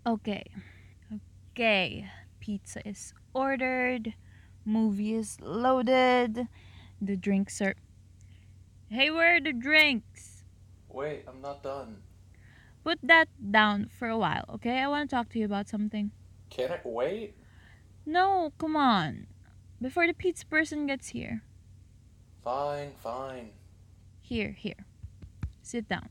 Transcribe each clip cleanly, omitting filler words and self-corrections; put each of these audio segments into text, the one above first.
Okay, okay. Pizza is ordered, movie is loaded, the drinks are. Hey, where are the drinks? Wait, I'm not done. Put that down for a while, okay? I want to talk to you about something. Can it wait? No, come on. Before the pizza person gets here. Fine, fine. Here. Sit down.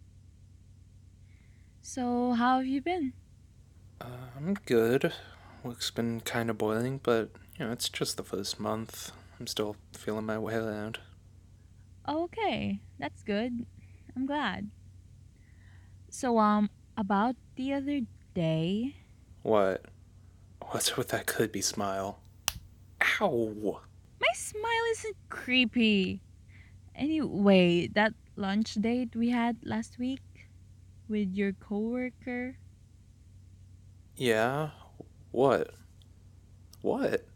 So, how have you been? I'm good. Work's been kind of boiling, but, it's just the first month. I'm still feeling my way around. Okay, that's good. I'm glad. So, about the other day, What? What's with that creepy smile? Ow! my smile isn't creepy. Anyway, that lunch date we had last week with your coworker, Yeah? What? What?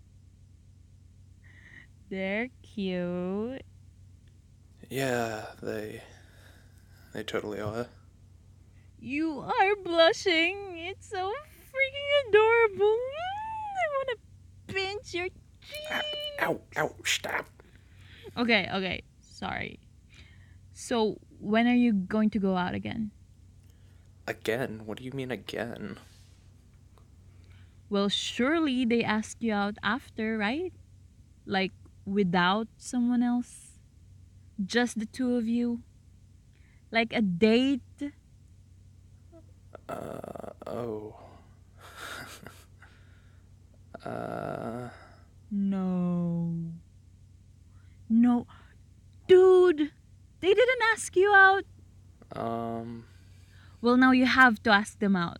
they're cute. Yeah, they totally are. You are blushing. It's so freaking adorable. I want to pinch your Ow, ow, cheeks. ow, stop. Okay, sorry. So, when are you going to go out again? Again? What do you mean again? Well, surely they asked you out after, right? Like, without someone else? Just the two of you? Like a date? Oh. uh, No. No. Dude! They didn't ask you out. um, Well, now you have to ask them out.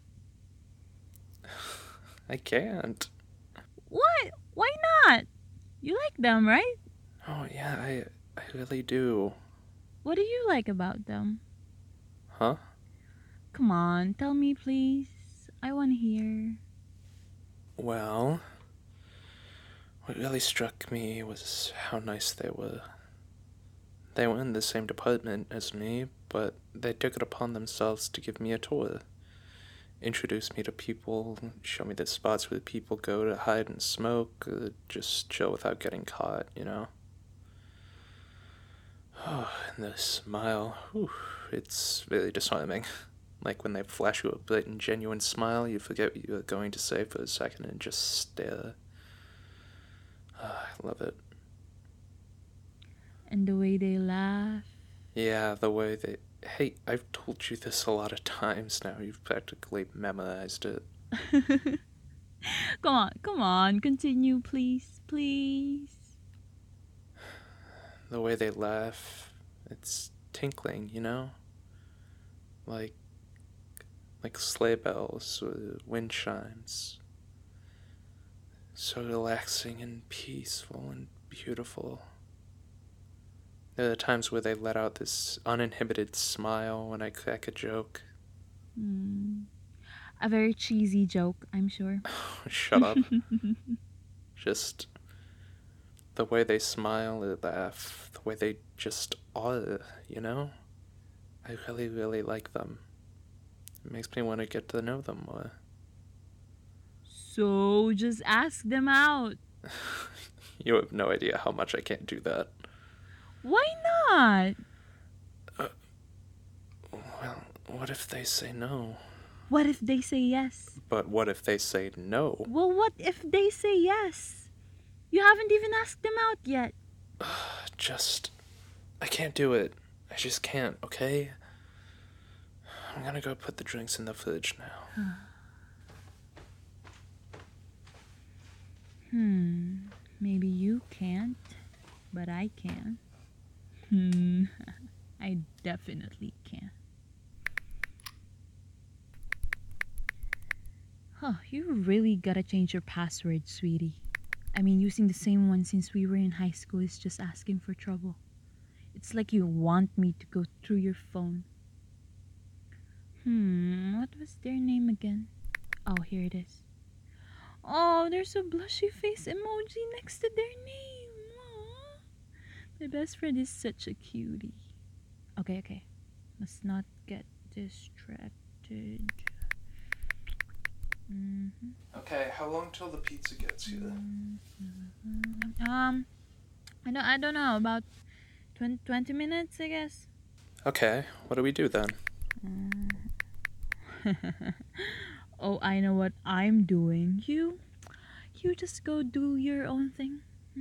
I can't. What? Why not? You like them, right? Oh, yeah, I really do. What do you like about them? Huh? Come on, tell me, please. I want to hear. Well, what really struck me was how nice they were. They were in the same department as me, but they took it upon themselves to give me a tour, introduce me to people, show me the spots where people go to hide and smoke, just chill without getting caught. Oh, and the smile, whew, it's really disarming. Like when they flash you a blatant, genuine smile, you forget what you were going to say for a second and just stare. I love it. And the way they laugh. Yeah, the way they. Hey, I've told you this a lot of times now. You've practically memorized it. Come on, continue, please, please. The way they laugh, it's tinkling. Like like sleigh bells or wind chimes. So relaxing and peaceful and beautiful. There are times where they let out this uninhibited smile when I crack a joke. Hmm. A very cheesy joke, I'm sure. Shut up. Just the way they smile or laugh, the way they just are. I really, really like them. It makes me want to get to know them more. So just ask them out. You have no idea how much I can't do that. Why not? Well, what if they say no? What if they say yes? But what if they say no? Well, what if they say yes? You haven't even asked them out yet. Just. I can't do it. I just can't, okay? I'm gonna go put the drinks in the fridge now. Maybe you can't, but I can. Hmm, I definitely can. Huh, you really gotta change your password, sweetie. I mean, using the same one since we were in high school is just asking for trouble. It's like you want me to go through your phone. What was their name again? Oh, here it is. Oh, there's a blushy face emoji next to their name. Aw. My best friend is such a cutie. Okay. Let's not get distracted. Okay, how long till the pizza gets here? I don't know, about 20 minutes, I guess. Okay, what do we do then? Oh, I know what I'm doing. You just go do your own thing.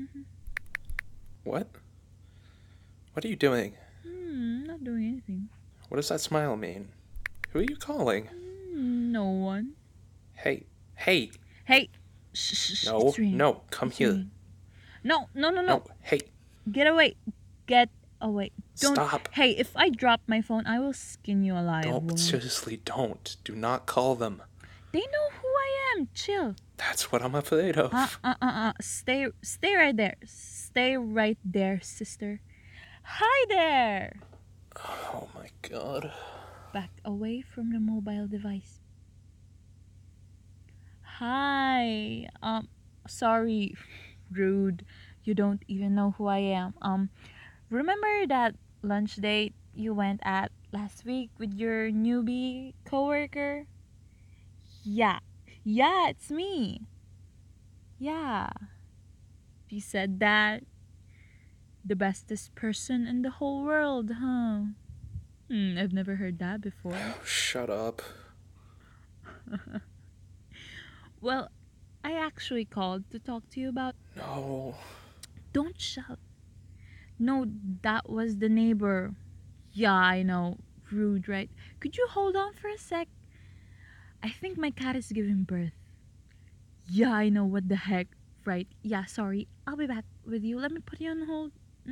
What? What are you doing? Not doing anything. What does that smile mean? Who are you calling? No one. Hey. Hey, shh, No, it's ringing. no, come It's here. ringing. No. No, hey, Get away. Get away. Don't. stop. Hey, if I drop my phone, I will skin you alive, Don't, woman. seriously, don't. Do not call them. They know who I am. Chill. That's what I'm afraid of. Stay right there. Stay right there, sister. Hi there. Oh my god. Back away from the mobile device. Hi. Sorry. Rude. You don't even know who I am. Remember that lunch date you went at last week with your newbie coworker? Yeah. Yeah, it's me. Yeah. You said that. The bestest person in the whole world, huh? I've never heard that before. Shut up. Well, I actually called to talk to you about. No. Don't shout. No, that was the neighbor. Yeah, I know. Rude, right? Could you hold on for a sec? I think my cat is giving birth. Yeah, I know. What the heck? Right. Yeah, sorry. I'll be back with you. Let me put you on hold.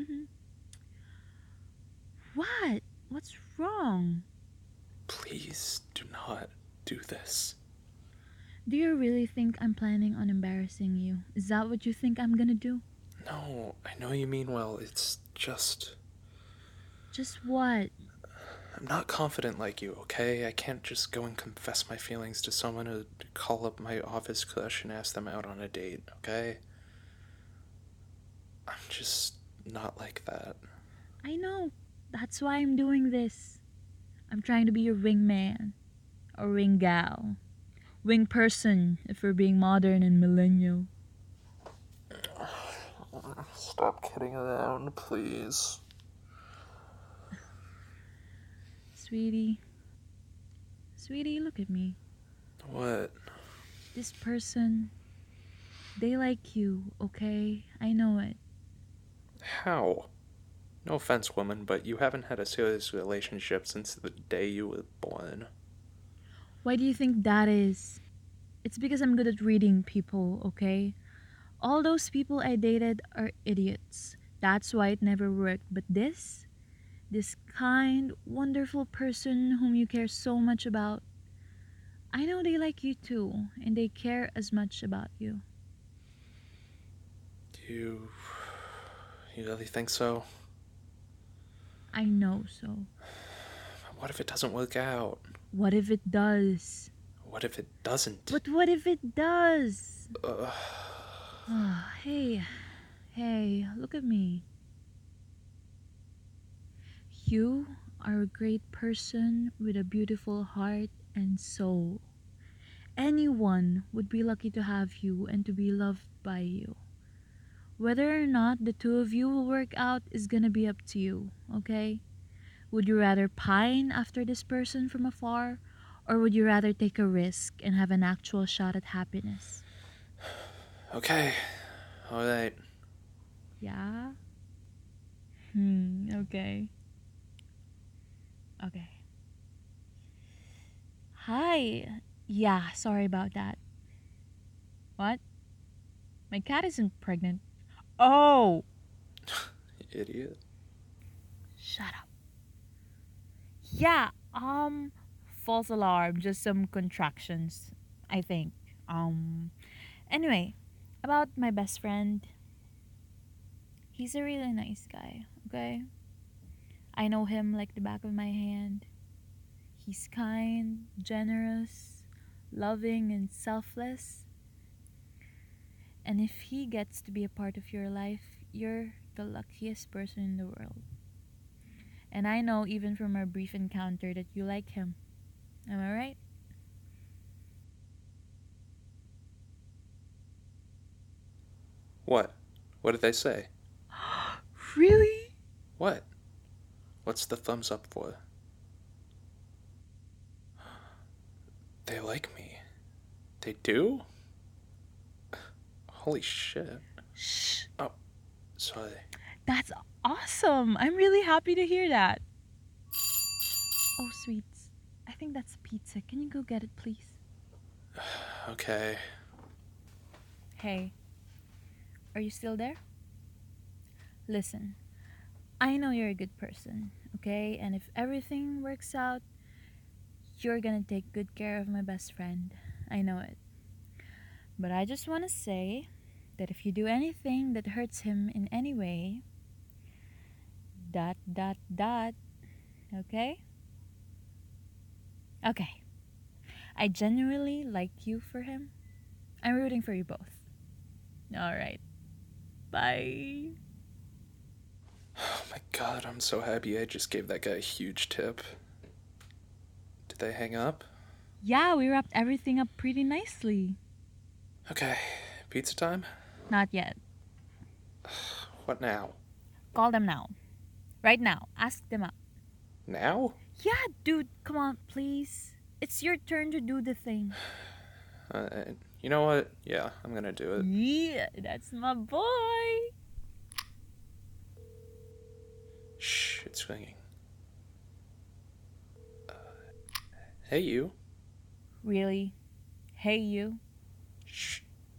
What? What's wrong? Please do not do this. Do you really think I'm planning on embarrassing you? Is that what you think I'm gonna do? No, I know you mean well. It's just. Just what? I'm not confident like you, okay? I can't just go and confess my feelings to someone or call up my office crush and ask them out on a date, okay? I'm just not like that. I know. That's why I'm doing this. I'm trying to be your wingman. Or wing gal. Wing person, if we're being modern and millennial. Stop kidding around, please. Sweetie. Sweetie, look at me. What? This person, they like you, okay? I know it. How? No offense, woman, but you haven't had a serious relationship since the day you were born. Why do you think that is? It's because I'm good at reading people, okay? All those people I dated are idiots. That's why it never worked. But this kind, wonderful person whom you care so much about, I know they like you too, and they care as much about you. You really think so? I know so. What if it doesn't work out? What if it does? What if it doesn't? But what if it does? Ugh. Hey, look at me. You are a great person with a beautiful heart and soul. Anyone would be lucky to have you and to be loved by you. Whether or not the two of you will work out is gonna be up to you, okay? Would you rather pine after this person from afar, or would you rather take a risk and have an actual shot at happiness? Okay. Alright. Yeah? Okay. Okay. Hi. Yeah, sorry about that. What? My cat isn't pregnant. Oh! Idiot. Shut up. Yeah, false alarm, just some contractions, I think. Anyway, about my best friend. He's a really nice guy, okay? I know him like the back of my hand. He's kind, generous, loving, and selfless. And if he gets to be a part of your life, you're the luckiest person in the world. And I know even from our brief encounter that you like him. Am I right? What? What did they say? Really? What? What's the thumbs up for? They like me. They do? Holy shit. Shh. Oh, sorry. That's awesome. I'm really happy to hear that. Oh, sweets. I think that's pizza. Can you go get it, please? Okay. Hey, are you still there? Listen, I know you're a good person, okay? And if everything works out, you're gonna take good care of my best friend. I know it. But I just wanna say that if you do anything that hurts him in any way, dot dot dot, okay? Okay. I genuinely like you for him. I'm rooting for you both. Alright. Bye. Oh my god, I'm so happy I just gave that guy a huge tip. Did they hang up? Yeah, we wrapped everything up pretty nicely. Okay, pizza time? Not yet. What now? Call them now. Right now. Ask them out. Now? Yeah, dude, come on, please. It's your turn to do the thing. You know what? Yeah, I'm gonna do it. Yeah, that's my boy. Shh, it's ringing. Hey, you. Really? Hey, you. Shh.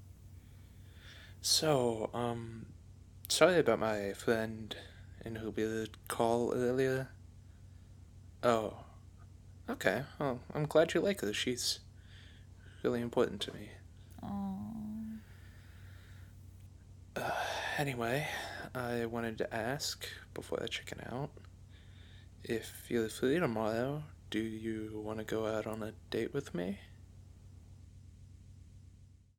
So, sorry about my friend in who we did call earlier. Oh, okay. Well, I'm glad you like her. She's really important to me. Oh. Anyway, I wanted to ask, before I chicken out, if you're free tomorrow, do you want to go out on a date with me?